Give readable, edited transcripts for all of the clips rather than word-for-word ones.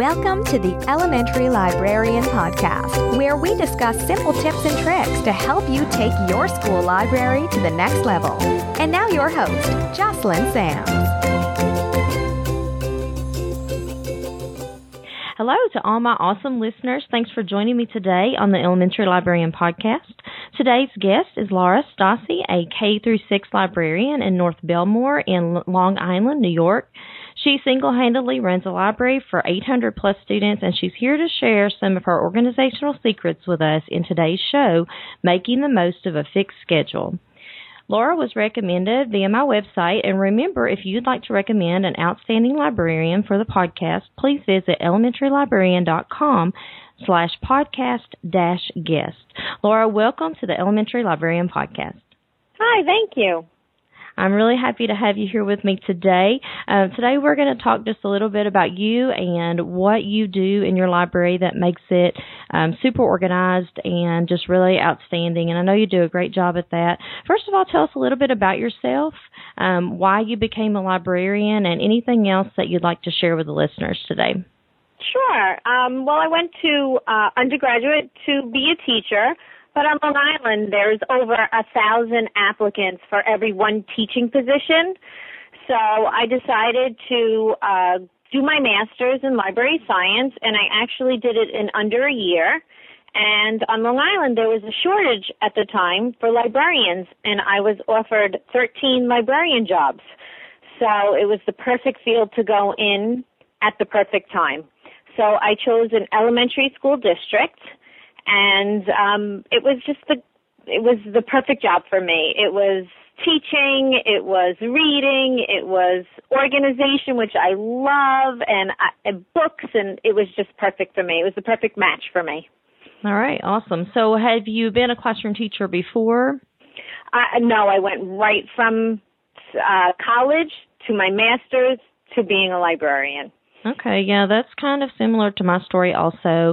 Welcome to the Elementary Librarian Podcast, where we discuss simple tips and tricks to help you take your school library to the next level. And now your host, Jocelyn Sams. Hello to all my awesome listeners. Thanks for joining me today on the Elementary Librarian Podcast. Today's guest is Laura Stassi, a K-6 librarian in North Belmore in Long Island, New York. She single-handedly runs a library for 800-plus students, and she's here to share some of her organizational secrets with us in today's show, Making the Most of a Fixed Schedule. Laura was recommended via my website, and remember, if you'd like to recommend an outstanding librarian for the podcast, please visit elementarylibrarian.com/podcast-guest. Laura, welcome to the Elementary Librarian Podcast. Hi, thank you. I'm really happy to have you here with me today. Today we're going to talk just a little bit about you and what you do in your library that makes it super organized and just really outstanding. And I know you do a great job at that. First of all, tell us a little bit about yourself, why you became a librarian, and anything else that you'd like to share with the listeners today. Sure. Well, I went to undergraduate to be a teacher. But on Long Island, there's over 1,000 applicants for every one teaching position. So I decided to do my master's in library science, and I actually did it in under a year. And on Long Island, there was a shortage at the time for librarians, and I was offered 13 librarian jobs. So it was the perfect field to go in at the perfect time. So I chose an elementary school district. And it was the perfect job for me. It was teaching, it was reading, it was organization, which I love, and books, and it was just perfect for me. It was the perfect match for me. All right, awesome. So have you been a classroom teacher before? No, I went right from college to my master's to being a librarian. Okay, yeah, that's kind of similar to my story also.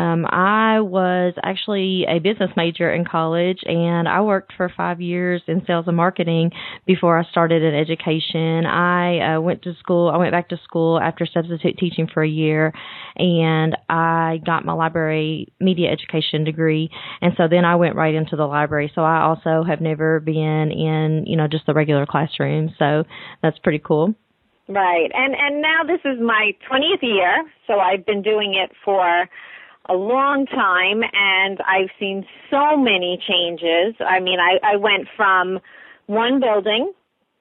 I was actually a business major in college, and I worked for 5 years in sales and marketing before I started in education. I went back to school after substitute teaching for a year, and I got my library media education degree, and so then I went right into the library. So I also have never been in, just the regular classroom, so that's pretty cool. Right. And now this is my 20th year, so I've been doing it for a long time, and I've seen so many changes. I mean, I went from one building,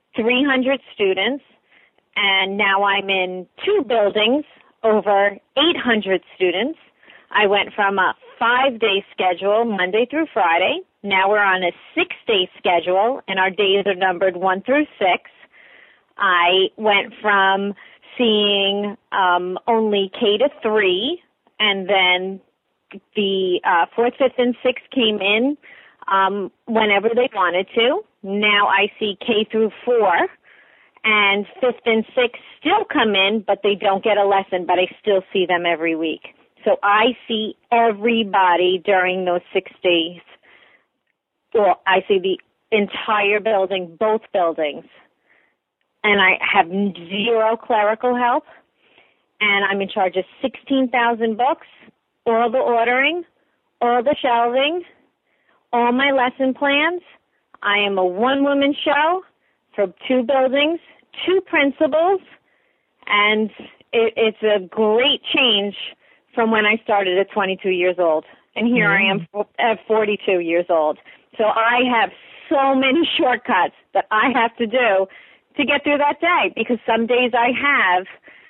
300 students, and now I'm in 2 buildings, over 800 students. I went from a 5-day schedule, Monday through Friday. Now we're on a 6-day schedule, and our days are numbered 1 through 6. I went from seeing only K-3, and then the 4th, 5th, and 6th came in whenever they wanted to. Now I see K-4, and 5th and 6th still come in, but they don't get a lesson, but I still see them every week. So I see everybody during those 6 days. Well, I see the entire building, both buildings. And I have 0 clerical help, and I'm in charge of 16,000 books, all the ordering, all the shelving, all my lesson plans. I am a one-woman show for 2 buildings, 2 principals, and it's a great change from when I started at 22 years old. And here I am at 42 years old. So I have so many shortcuts that I have to do to get through that day, because some days I have,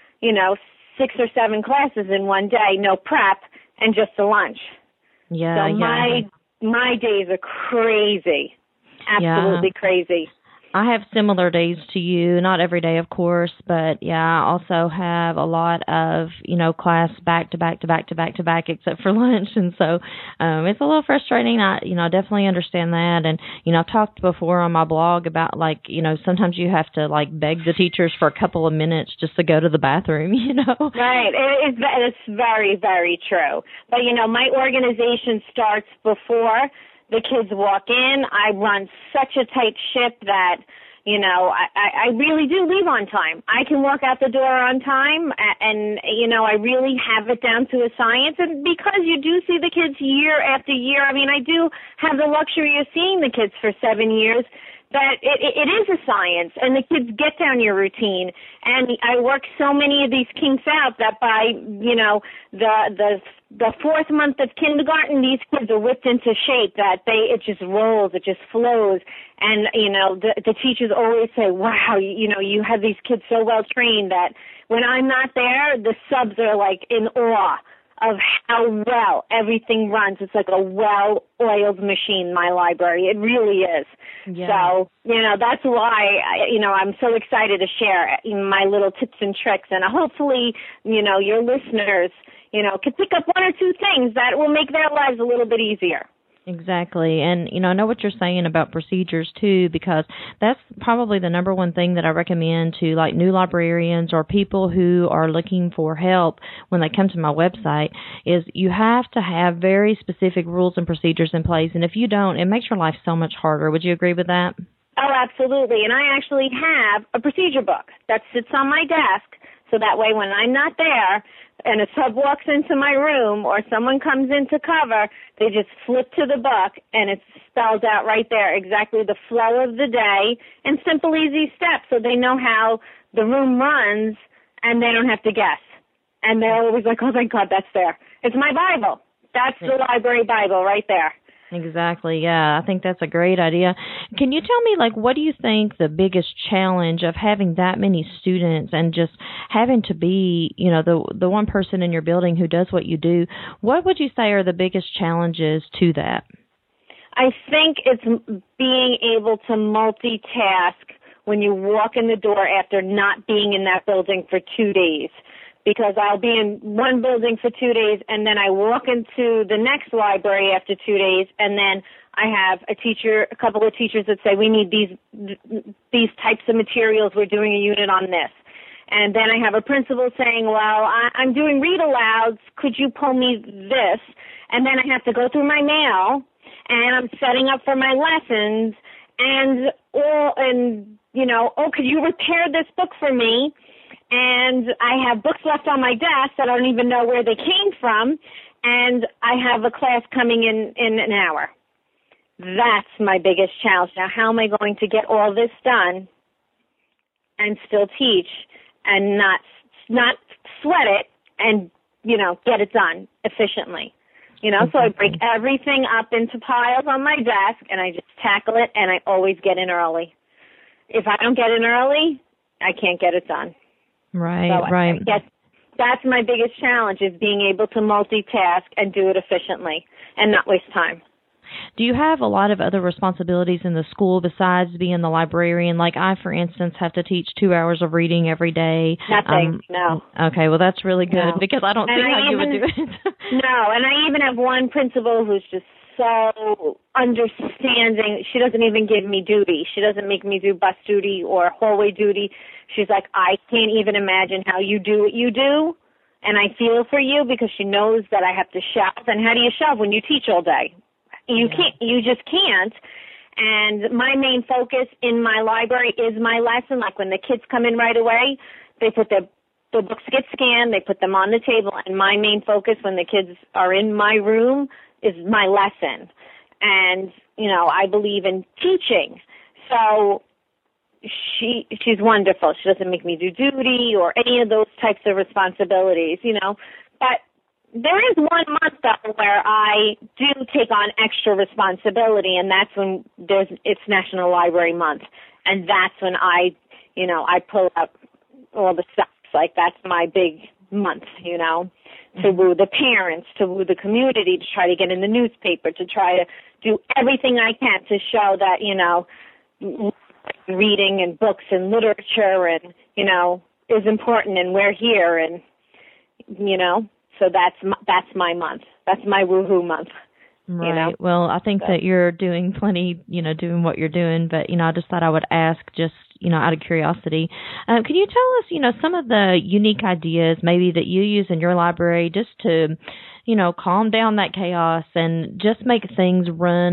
6 or 7 classes in one day, no prep, and just a lunch. Yeah, so my days are crazy, absolutely crazy. I have similar days to you, not every day, of course, but yeah, I also have a lot of, class back to back, except for lunch. And so, it's a little frustrating. I definitely understand that. And, I've talked before on my blog about sometimes you have to beg the teachers for a couple of minutes just to go to the bathroom, Right. It's very, very true. But, my organization starts before the kids walk in. I run such a tight ship that, You know, I really do leave on time. I can walk out the door on time, and, you know, I really have it down to a science. And because you do see the kids year after year, I mean, I do have the luxury of seeing the kids for 7 years, that it is a science, and the kids get down your routine. And I work so many of these kinks out that by, you know, the fourth month of kindergarten, these kids are whipped into shape, that it just rolls, it just flows. And, you know, the teachers always say, wow, you know, you have these kids so well trained that when I'm not there, the subs are like in awe of how well everything runs. It's like a well-oiled machine, my library. It really is. Yeah. So, you know, that's why, I'm so excited to share my little tips and tricks. And hopefully, you know, your listeners, you know, can pick up one or two things that will make their lives a little bit easier. Exactly. And, you know, I know what you're saying about procedures, too, because that's probably the number one thing that I recommend to, like, new librarians or people who are looking for help when they come to my website is you have to have very specific rules and procedures in place. And if you don't, it makes your life so much harder. Would you agree with that? Oh, absolutely. And I actually have a procedure book that sits on my desk so that way when I'm not there, and a sub walks into my room or someone comes in to cover, they just flip to the book and it spells out right there exactly the flow of the day and simple, easy steps so they know how the room runs and they don't have to guess. And they're always like, oh, thank God, that's there. It's my Bible. That's the library Bible right there. Exactly, yeah. I think that's a great idea. Can you tell me, like, what do you think the biggest challenge of having that many students and just having to be, you know, the one person in your building who does what you do, what would you say are the biggest challenges to that? I think it's being able to multitask when you walk in the door after not being in that building for 2 days. Because I'll be in one building for 2 days, and then I walk into the next library after 2 days, and then I have a couple of teachers that say, we need these types of materials, we're doing a unit on this. And then I have a principal saying, well, I'm doing read alouds, could you pull me this? And then I have to go through my mail, and I'm setting up for my lessons, and you know, oh, could you repair this book for me? And I have books left on my desk that I don't even know where they came from, and I have a class coming in an hour. That's my biggest challenge. Now, how am I going to get all this done and still teach and not sweat it and, you know, get it done efficiently? You know, so I break everything up into piles on my desk, and I just tackle it, and I always get in early. If I don't get in early, I can't get it done. Right, so right. I guess that's my biggest challenge, is being able to multitask and do it efficiently and not waste time. Do you have a lot of other responsibilities in the school besides being the librarian? Like I, for instance, have to teach 2 hours of reading every day. Nothing, no. Okay, well, that's really good because I don't see how you would do it. No, and I even have one principal who's just so understanding. She doesn't even give me duty. She doesn't make me do bus duty or hallway duty. She's like, I can't even imagine how you do what you do, and I feel for you because she knows that I have to shove. And how do you shove when you teach all day? You can't. You just can't. And my main focus in my library is my lesson. Like when the kids come in right away, they put the books get scanned, they put them on the table, and my main focus when the kids are in my room is my lesson. And, you know, I believe in teaching. So she's wonderful. She doesn't make me do duty or any of those types of responsibilities, you know. But there is 1 month, though, where I do take on extra responsibility, and that's when it's National Library Month. And that's when I pull up all the stuff. Like, that's my big month, you know, to woo the parents, to woo the community, to try to get in the newspaper, to try to do everything I can to show that, you know, reading and books and literature and, you know, is important, and we're here, and, you know, so that's my month. That's my woohoo month. Right. You know? Well, I think that you're doing plenty, you know, doing what you're doing, but, you know, I just thought I would ask just, you know, out of curiosity. Can you tell us, you know, some of the unique ideas maybe that you use in your library just to, you know, calm down that chaos and just make things run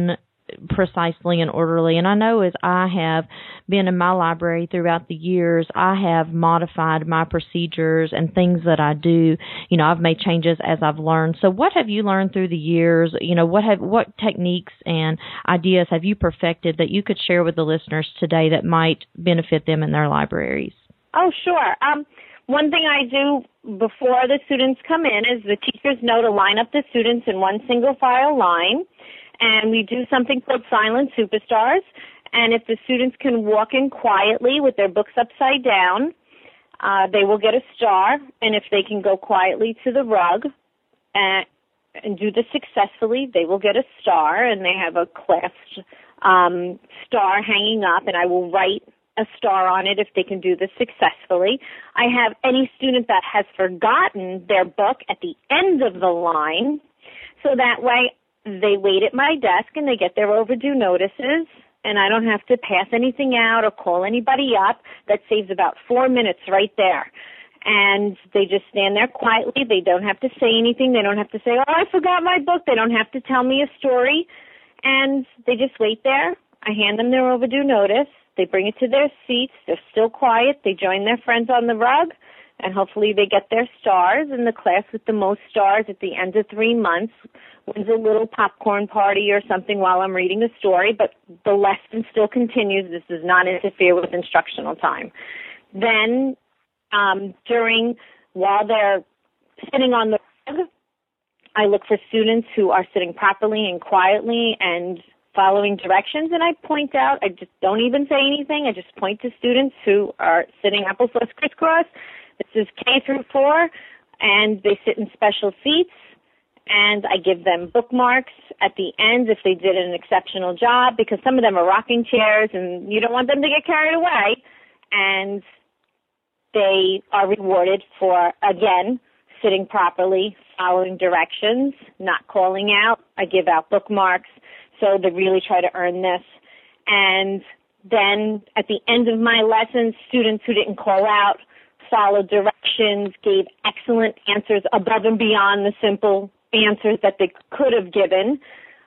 precisely and orderly. And I know as I have been in my library throughout the years, I have modified my procedures and things that I do. You know, I've made changes as I've learned. So what have you learned through the years? You know, what techniques and ideas have you perfected that you could share with the listeners today that might benefit them in their libraries? Oh, sure. One thing I do before the students come in is the teachers know to line up the students in one single file line, and we do something called Silent Superstars. And if the students can walk in quietly with their books upside down, they will get a star. And if they can go quietly to the rug and do this successfully, they will get a star, and they have a clasped star hanging up, and I will write a star on it if they can do this successfully. I have any student that has forgotten their book at the end of the line, so that way they wait at my desk and they get their overdue notices, and I don't have to pass anything out or call anybody up. That saves about 4 minutes right there. And they just stand there quietly. They don't have to say anything. They don't have to say, oh, I forgot my book. They don't have to tell me a story. And they just wait there. I hand them their overdue notice. They bring it to their seats. They're still quiet. They join their friends on the rug, and hopefully they get their stars. And the class with the most stars at the end of 3 months wins a little popcorn party or something while I'm reading a story, but the lesson still continues. This does not interfere with instructional time. Then while they're sitting on the rug, I look for students who are sitting properly and quietly and following directions, and I point out, I just don't even say anything. I just point to students who are sitting applesauce crisscross. This is K through 4, and they sit in special seats, and I give them bookmarks at the end if they did an exceptional job, because some of them are rocking chairs, and you don't want them to get carried away, and they are rewarded for, again, sitting properly, following directions, not calling out. I give out bookmarks. So they really try to earn this. And then at the end of my lessons, students who didn't call out followed directions, gave excellent answers above and beyond the simple answers that they could have given.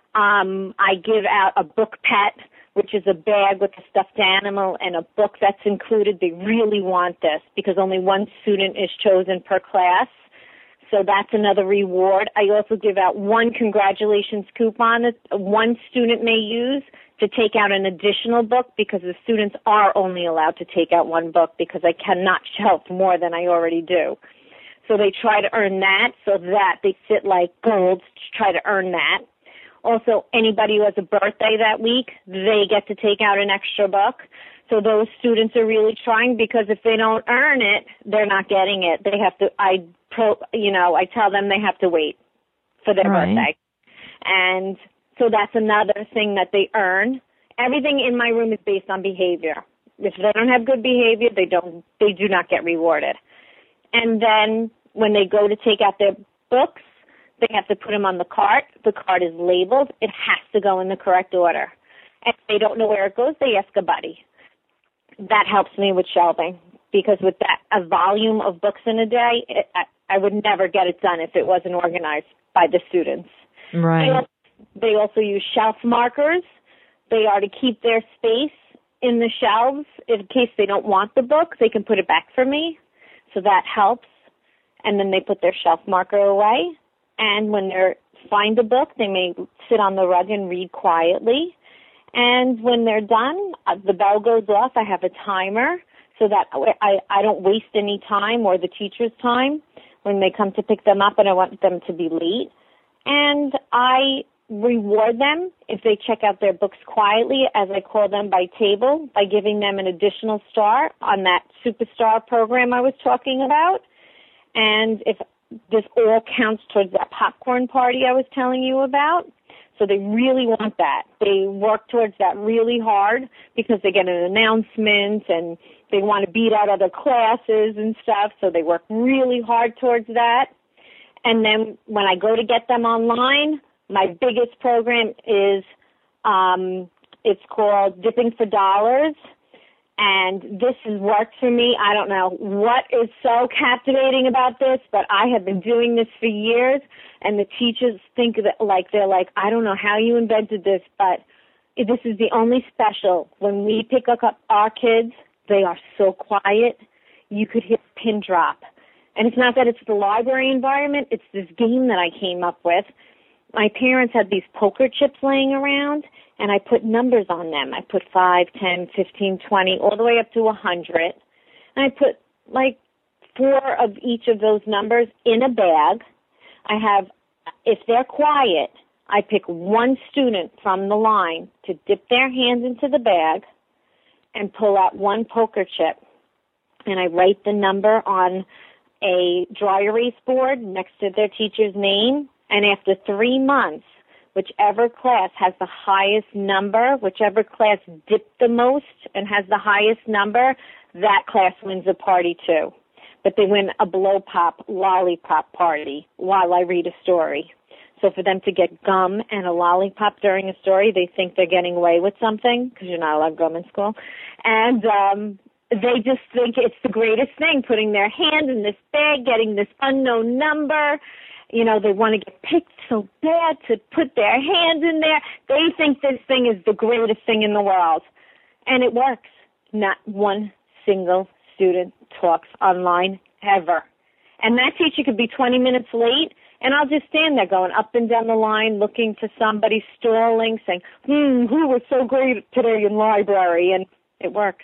I give out a book pet, which is a bag with a stuffed animal and a book that's included. They really want this because only one student is chosen per class. So that's another reward. I also give out one congratulations coupon that one student may use to take out an additional book, because the students are only allowed to take out one book because I cannot shelf more than I already do. So they try to earn that so that they sit like gold to try to earn that. Also, anybody who has a birthday that week, they get to take out an extra book. So those students are really trying, because if they don't earn it, they're not getting it. They have to, I tell them they have to wait for their birthday. And so that's another thing that they earn. Everything in my room is based on behavior. If they don't have good behavior, they do not get rewarded. And then when they go to take out their books, they have to put them on the cart. The cart is labeled. It has to go in the correct order. And if they don't know where it goes, they ask a buddy. That helps me with shelving, because with a volume of books in a day, I would never get it done if it wasn't organized by the students. Right. They also use shelf markers. They are to keep their space in the shelves. In case they don't want the book, they can put it back for me. So that helps. And then they put their shelf marker away. And when they find a book, they may sit on the rug and read quietly. And when they're done, the bell goes off. I have a timer so that I don't waste any time or the teacher's time when they come to pick them up, and I want them to be late. And I reward them if they check out their books quietly, as I call them, by table, by giving them an additional star on that Superstar program I was talking about. And if this all counts towards that popcorn party I was telling you about. So they really want that. They work towards that really hard because they get an announcement and they want to beat out other classes and stuff. So they work really hard towards that. And then when I go to get them online, my biggest program is, it's called Dipping for Dollars. And this has worked for me. I don't know what is so captivating about this, but I have been doing this for years, and the teachers think that, they're like, I don't know how you invented this, but this is the only special. When we pick up our kids, they are so quiet, you could hear a pin drop. And it's not that it's the library environment, it's this game that I came up with. My parents had these poker chips laying around, and I put numbers on them. I put 5, 10, 15, 20, all the way up to 100. And I put like 4 of each of those numbers in a bag. If they're quiet, I pick one student from the line to dip their hands into the bag and pull out one poker chip. And I write the number on a dry erase board next to their teacher's name. And after 3 months, whichever class has the highest number, whichever class dipped the most and has the highest number, that class wins a party too. But they win a blow pop lollipop party while I read a story. So for them to get gum and a lollipop during a story, they think they're getting away with something because you're not allowed gum in school. And they just think it's the greatest thing, putting their hand in this bag, getting this unknown number. You know, they want to get picked so bad to put their hand in there. They think this thing is the greatest thing in the world. And it works. Not one single student talks online ever. And that teacher could be 20 minutes late, and I'll just stand there going up and down the line looking for somebody, stalling, saying, who was so great today in library? And it works.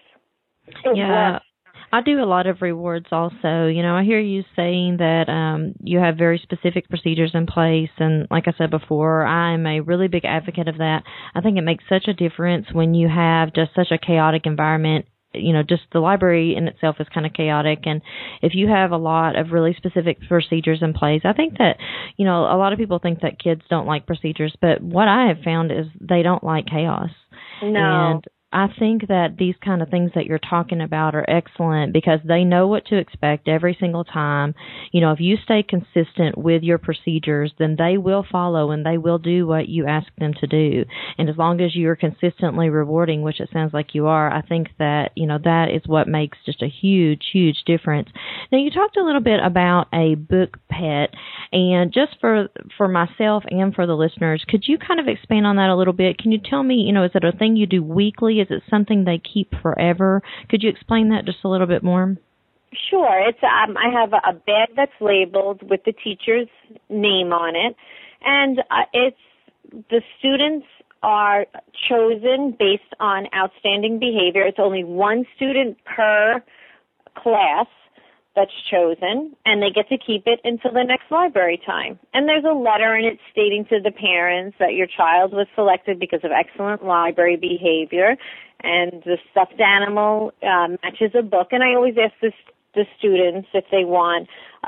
It works. I do a lot of rewards also. You know, I hear you saying that you have very specific procedures in place. And like I said before, I'm a really big advocate of that. I think it makes such a difference when you have just such a chaotic environment. You know, just the library in itself is kind of chaotic. And if you have a lot of really specific procedures in place, I think that, you know, a lot of people think that kids don't like procedures. But what I have found is they don't like chaos. No. And I think that these kind of things that you're talking about are excellent because they know what to expect every single time. You know, if you stay consistent with your procedures, then they will follow and they will do what you ask them to do. And as long as you're consistently rewarding, which it sounds like you are, I think that, you know, that is what makes just a huge, huge difference. Now, you talked a little bit about a book pet, and just for myself and for the listeners, could you kind of expand on that a little bit? Can you tell me, you know, is it a thing you do weekly? Is it something they keep forever? Could you explain that just a little bit more? Sure. It's I have a bag that's labeled with the teacher's name on it, and it's the students are chosen based on outstanding behavior. It's only one student per class that's chosen, and they get to keep it until the next library time. And there's a letter in it stating to the parents that your child was selected because of excellent library behavior, and the stuffed animal matches a book. And I always ask the students if they want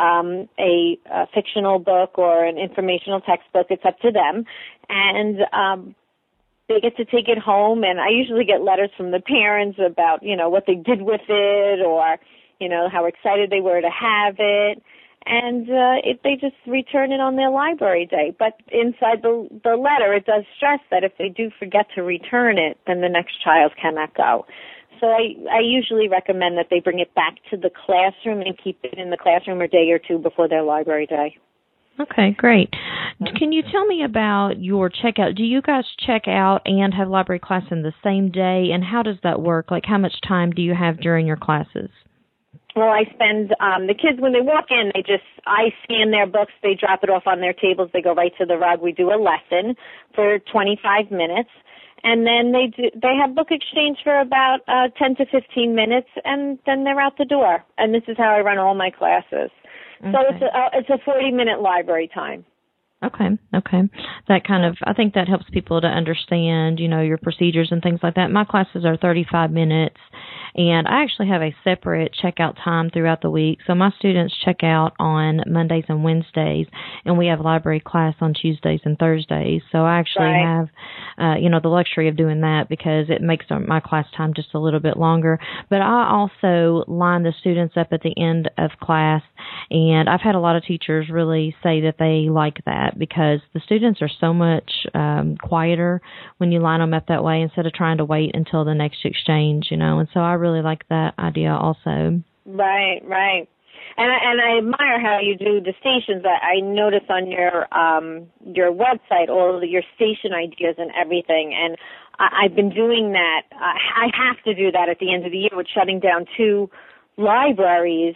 a fictional book or an informational textbook. It's up to them. And they get to take it home, and I usually get letters from the parents about, you know, what they did with it, or you know, how excited they were to have it, and they just return it on their library day. But inside the letter, it does stress that if they do forget to return it, then the next child cannot go. So I usually recommend that they bring it back to the classroom and keep it in the classroom a day or two before their library day. Okay, great. Can you tell me about your checkout? Do you guys check out and have library class in the same day, and how does that work? Like, how much time do you have during your classes? Well, I spend, the kids, when they walk in, I scan their books, they drop it off on their tables, they go right to the rug. We do a lesson for 25 minutes, and then they have book exchange for about 10 to 15 minutes, and then they're out the door. And this is how I run all my classes. Okay. So it's a 40-minute library time. Okay. That kind of, I think that helps people to understand, you know, your procedures and things like that. My classes are 35 minutes, and I actually have a separate checkout time throughout the week. So my students check out on Mondays and Wednesdays, and we have library class on Tuesdays and Thursdays. So I actually have, you know, the luxury of doing that because it makes my class time just a little bit longer. But I also line the students up at the end of class, and I've had a lot of teachers really say that they like that because the students are so much quieter when you line them up that way instead of trying to wait until the next exchange, you know. And so I really like that idea also. Right. And I admire how you do the stations. I notice on your website all of your station ideas and everything. And I've been doing that. I have to do that at the end of the year with shutting down 2 libraries.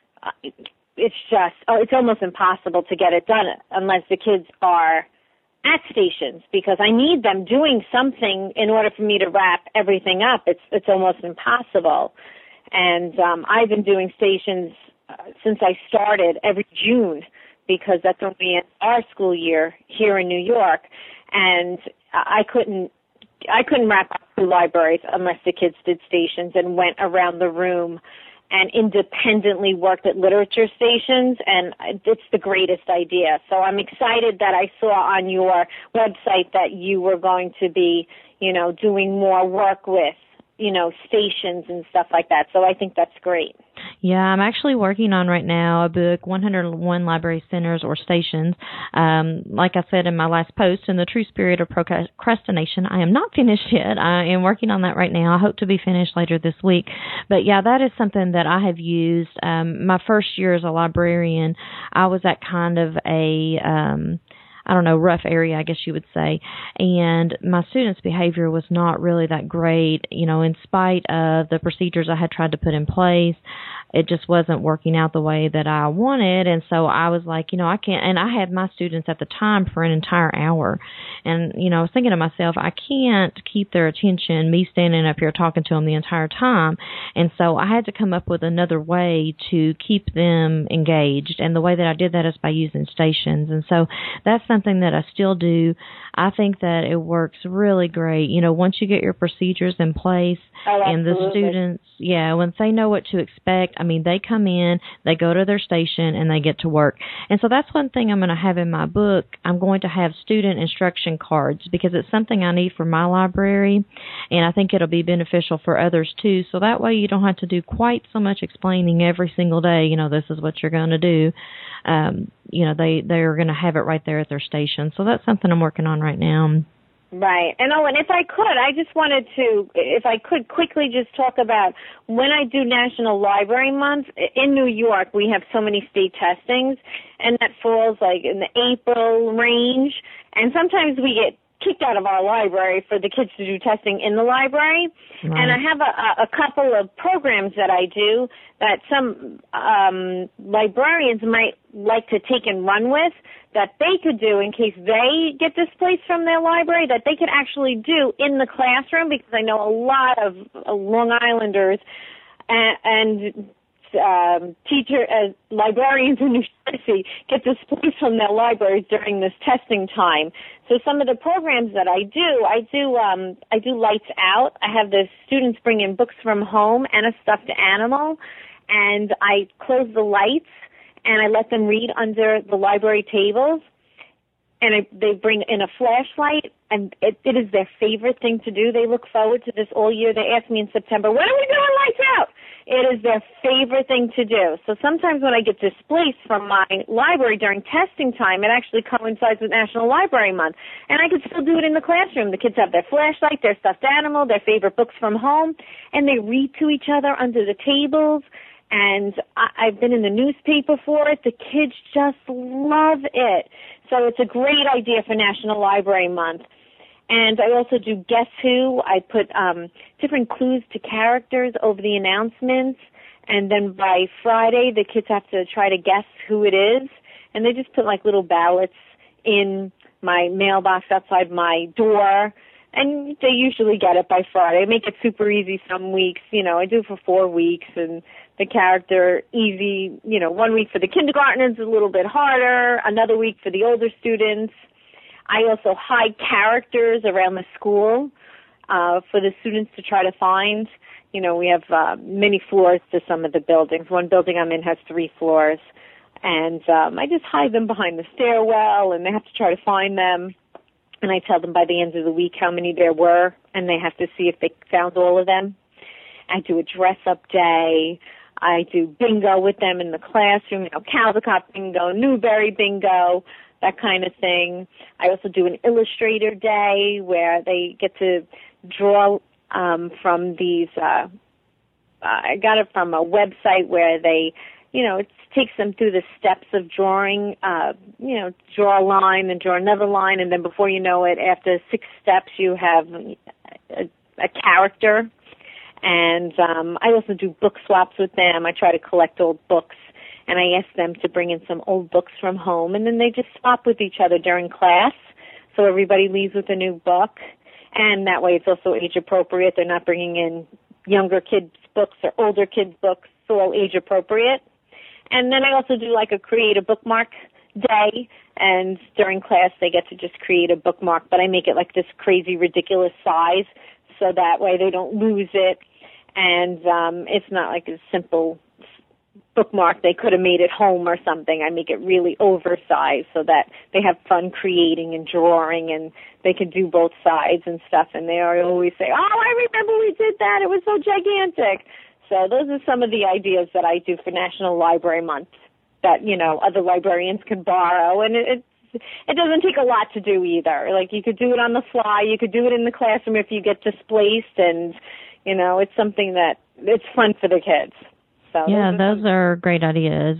It's almost impossible to get it done unless the kids are at stations, because I need them doing something in order for me to wrap everything up. It's almost impossible. And I've been doing stations since I started every June, because that's when we end our school year here in New York. And I couldn't wrap up 2 libraries unless the kids did stations and went around the room and independently worked at literature stations, and it's the greatest idea. So I'm excited that I saw on your website that you were going to be, doing more work with, stations and stuff like that. So I think that's great. Yeah, I'm actually working on right now a book, 101 Library Centers or Stations. Like I said in my last post, in the true spirit of procrastination, I am not finished yet. I am working on that right now. I hope to be finished later this week. But yeah, that is something that I have used. My first year as a librarian, I was at kind of a rough area, I guess you would say. And my students' behavior was not really that great, in spite of the procedures I had tried to put in place. It just wasn't working out the way that I wanted. And so I was like, I can't. And I had my students at the time for an entire hour. And, I was thinking to myself, I can't keep their attention, me standing up here talking to them the entire time. And so I had to come up with another way to keep them engaged. And the way that I did that is by using stations. And so that's something that I still do. I think that it works really great. Once you get your procedures in place, and the students, once they know what to expect, they come in, they go to their station, and they get to work. And so that's one thing I'm going to have in my book. I'm going to have student instruction cards, because it's something I need for my library, and I think it'll be beneficial for others too. So that way you don't have to do quite so much explaining every single day, this is what you're going to do. They're going to have it right there at their station. So that's something I'm working on right now. Right. And if I could, I just wanted to, if I could quickly just talk about when I do National Library Month, in New York, we have so many state testings, and that falls like in the April range. And sometimes we get kicked out of our library for the kids to do testing in the library. Right. And I have a couple of programs that I do that some librarians might like to take and run with, that they could do in case they get displaced from their library, that they could actually do in the classroom, because I know a lot of Long Islanders and librarians in New Jersey get displaced from their libraries during this testing time. So some of the programs that I do Lights Out. I have the students bring in books from home and a stuffed animal, and I close the lights and I let them read under the library tables, and they bring in a flashlight, and it is their favorite thing to do. They look forward to this all year. They ask me in September, when are we doing Lights Out? It is their favorite thing to do. So sometimes when I get displaced from my library during testing time, it actually coincides with National Library Month, and I can still do it in the classroom. The kids have their flashlight, their stuffed animal, their favorite books from home, and they read to each other under the tables. And I've been in the newspaper for it. The kids just love it. So it's a great idea for National Library Month. And I also do Guess Who. I put different clues to characters over the announcements. And then by Friday, the kids have to try to guess who it is. And they just put like little ballots in my mailbox outside my door. And they usually get it by Friday. I make it super easy some weeks. I do it for 4 weeks, and the character easy. 1 week for the kindergartners is a little bit harder. Another week for the older students. I also hide characters around the school for the students to try to find. We have many floors to some of the buildings. One building I'm in has 3 floors. And I just hide them behind the stairwell, and they have to try to find them. And I tell them by the end of the week how many there were, and they have to see if they found all of them. I do a dress-up day. I do bingo with them in the classroom, Caldecott bingo, Newberry bingo, that kind of thing. I also do an illustrator day where they get to draw from these, I got it from a website where they, it takes them through the steps of drawing, draw a line and draw another line, and then before you know it, after 6 steps, you have a character. And I also do book swaps with them. I try to collect old books, and I ask them to bring in some old books from home, and then they just swap with each other during class. So everybody leaves with a new book, and that way it's also age appropriate. They're not bringing in younger kids' books or older kids' books, so all age appropriate. And then I also do like a create a bookmark day, and during class they get to just create a bookmark, but I make it like this crazy, ridiculous size, so that way they don't lose it, and it's not like a simple bookmark they could have made at home or something. I make it really oversized so that they have fun creating and drawing, and they can do both sides and stuff, and they always say, oh, I remember we did that, it was so gigantic. So those are some of the ideas that I do for National Library Month that, you know, other librarians can borrow, and it doesn't take a lot to do either. Like, you could do it on the fly, you could do it in the classroom if you get displaced, and, you know, it's something that it's fun for the kids. So yeah, those are great ideas.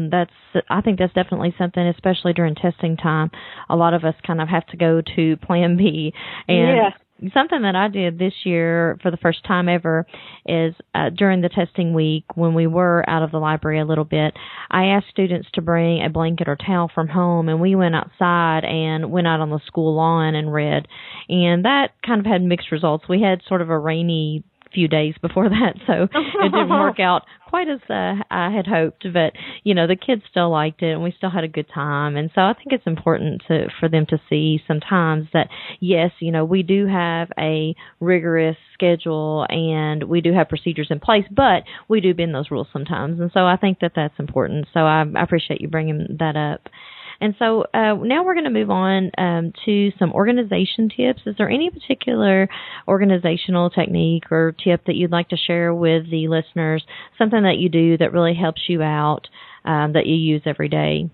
I think that's definitely something, especially during testing time. A lot of us kind of have to go to Plan B. And something that I did this year for the first time ever is during the testing week, when we were out of the library a little bit, I asked students to bring a blanket or towel from home, and we went outside and went out on the school lawn and read. And that kind of had mixed results. We had sort of a rainy few days before that, so it didn't work out quite as I had hoped, but you know, the kids still liked it and we still had a good time. And so I think it's important for them to see sometimes that yes, you know, we do have a rigorous schedule and we do have procedures in place, but we do bend those rules sometimes, and so I think that that's important. So I appreciate you bringing that up. And so now we're going to move on to some organization tips. Is there any particular organizational technique or tip that you'd like to share with the listeners, something that you do that really helps you out, that you use every day?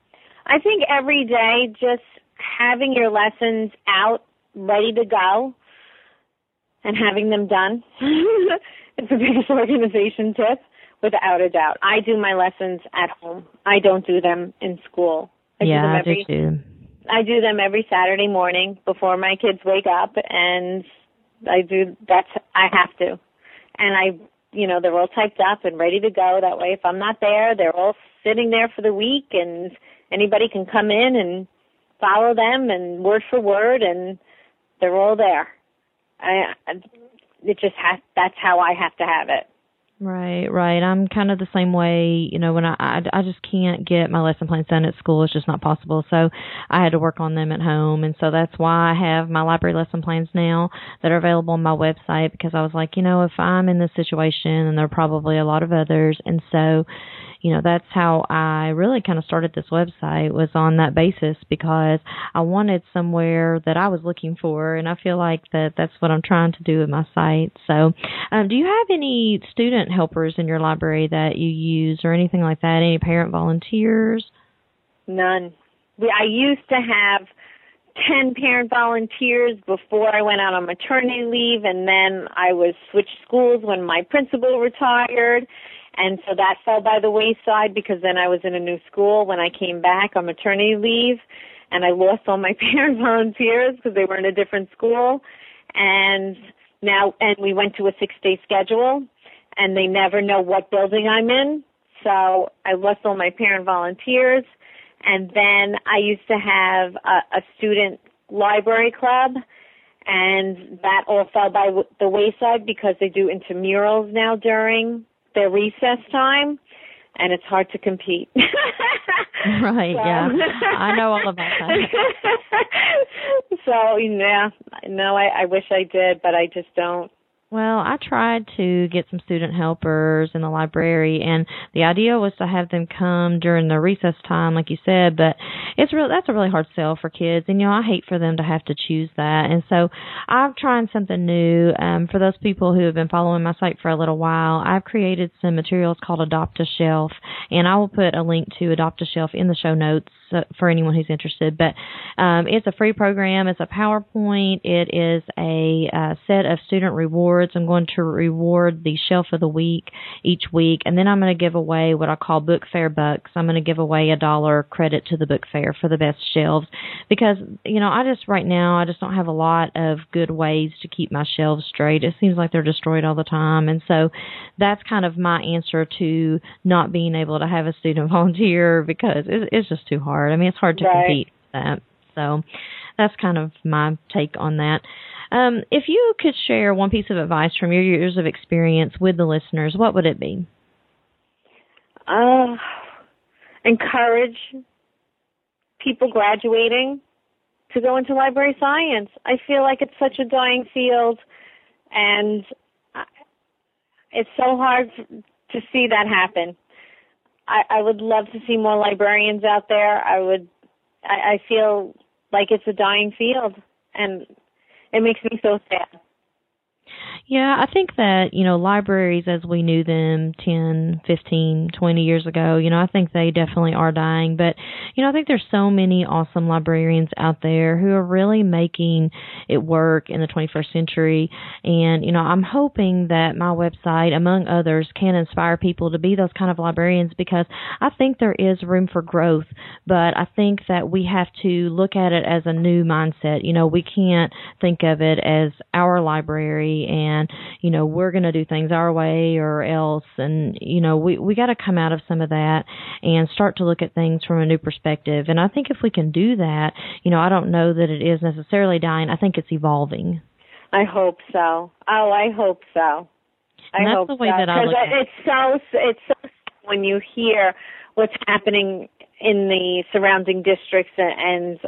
I think every day just having your lessons out, ready to go, and having them done. It's the biggest organization tip, without a doubt. I do my lessons at home. I don't do them in school. I do too. I do them every Saturday morning before my kids wake up, and I have to. And they're all typed up and ready to go. That way, if I'm not there, they're all sitting there for the week, and anybody can come in and follow them and word for word, and they're all there. That's how I have to have it. Right. I'm kind of the same way, you know, when I just can't get my lesson plans done at school. It's just not possible. So I had to work on them at home. And so that's why I have my library lesson plans now that are available on my website, because I was like, you know, if I'm in this situation, and there are probably a lot of others. And so, you know, that's how I really kind of started this website, was on that basis, because I wanted somewhere that I was looking for, and I feel like that's what I'm trying to do with my site. So do you have any student helpers in your library that you use or anything like that? Any parent volunteers? None. I used to have 10 parent volunteers before I went out on maternity leave, and then I was switched schools when my principal retired. And so that fell by the wayside, because then I was in a new school when I came back on maternity leave, and I lost all my parent volunteers because they were in a different school. And we went to a 6-day schedule, and they never know what building I'm in. So I lost all my parent volunteers. And then I used to have a student library club, and that all fell by the wayside because they do intramurals now during their recess time, and it's hard to compete. Right, so. Yeah. I know all about that. So, yeah, no, I wish I did, but I just don't. Well, I tried to get some student helpers in the library, and the idea was to have them come during the recess time, like you said, but that's a really hard sell for kids, and, you know, I hate for them to have to choose that. And so I'm trying something new. For those people who have been following my site for a little while, I've created some materials called Adopt a Shelf, and I will put a link to Adopt a Shelf in the show notes for anyone who's interested. But it's a free program. It's a PowerPoint. It is a set of student rewards. I'm going to reward the Shelf of the Week each week, and then I'm going to give away what I call Book Fair Bucks. I'm going to give away $1 credit to the Book Fair for the best shelves because, right now I just don't have a lot of good ways to keep my shelves straight. It seems like they're destroyed all the time, and so that's kind of my answer to not being able to have a student volunteer because it's just too hard. I mean, it's hard to compete with that. So that's kind of my take on that. If you could share one piece of advice from your years of experience with the listeners, what would it be? Encourage people graduating to go into library science. I feel like it's such a dying field, and it's so hard to see that happen. I would love to see more librarians out there. I feel like it's a dying field, and it makes me so sad. Yeah, I think that, libraries as we knew them 10, 15, 20 years ago, I think they definitely are dying. But, I think there's so many awesome librarians out there who are really making it work in the 21st century. And, I'm hoping that my website, among others, can inspire people to be those kind of librarians because I think there is room for growth. But I think that we have to look at it as a new mindset. We can't think of it as our library and, we're going to do things our way or else. And, we got to come out of some of that and start to look at things from a new perspective. And I think if we can do that, I don't know that it is necessarily dying. I think it's evolving. I hope so. Oh, I hope so. And that's the way that I look at it. It's so when you hear what's happening in the surrounding districts, and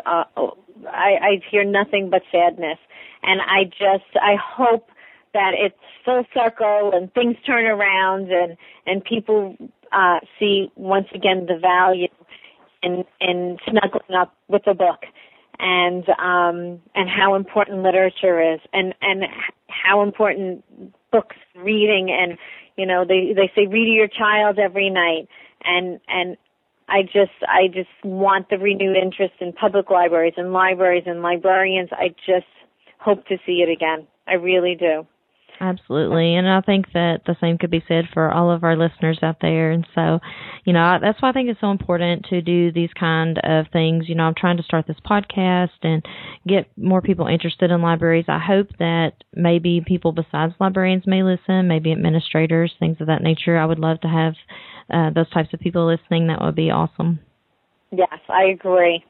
I hear nothing but sadness. And I hope that it's full circle and things turn around and people see once again the value in snuggling up with a book and how important literature is and how important books reading and they say read to your child every night and I just want the renewed interest in public libraries and librarians. I just hope to see it again. I really do. Absolutely. And I think that the same could be said for all of our listeners out there. And so, that's why I think it's so important to do these kind of things. I'm trying to start this podcast and get more people interested in libraries. I hope that maybe people besides librarians may listen, maybe administrators, things of that nature. I would love to have those types of people listening. That would be awesome. Yes, I agree.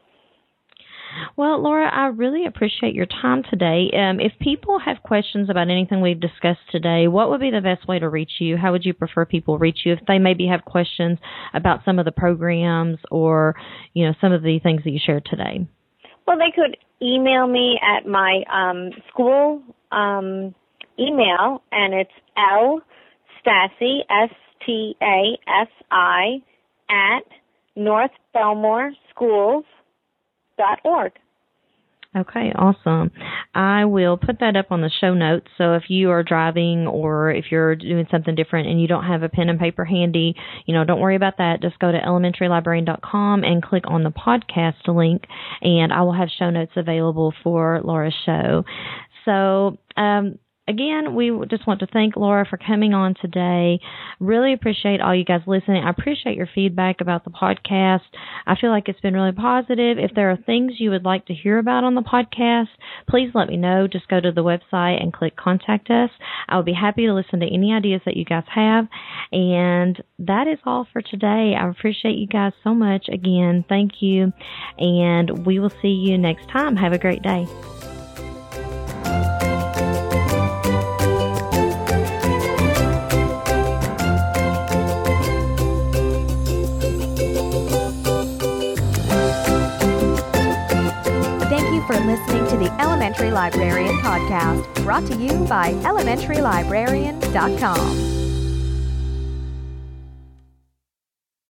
Well, Laura, I really appreciate your time today. If people have questions about anything we've discussed today, what would be the best way to reach you? How would you prefer people reach you if they maybe have questions about some of the programs or, some of the things that you shared today? Well, they could email me at my school email, and it's lstasi, STASI, at northbelmoreschools.org. Okay, awesome. I will put that up on the show notes. So if you are driving or if you're doing something different and you don't have a pen and paper handy, don't worry about that. Just go to elementarylibrarian.com and click on the podcast link, and I will have show notes available for Laura's show. So, again, we just want to thank Laura for coming on today. Really appreciate all you guys listening. I appreciate your feedback about the podcast. I feel like it's been really positive. If there are things you would like to hear about on the podcast, please let me know. Just go to the website and click Contact Us. I would be happy to listen to any ideas that you guys have. And that is all for today. I appreciate you guys so much. Again, thank you. And we will see you next time. Have a great day. For listening to the Elementary Librarian Podcast, brought to you by elementarylibrarian.com.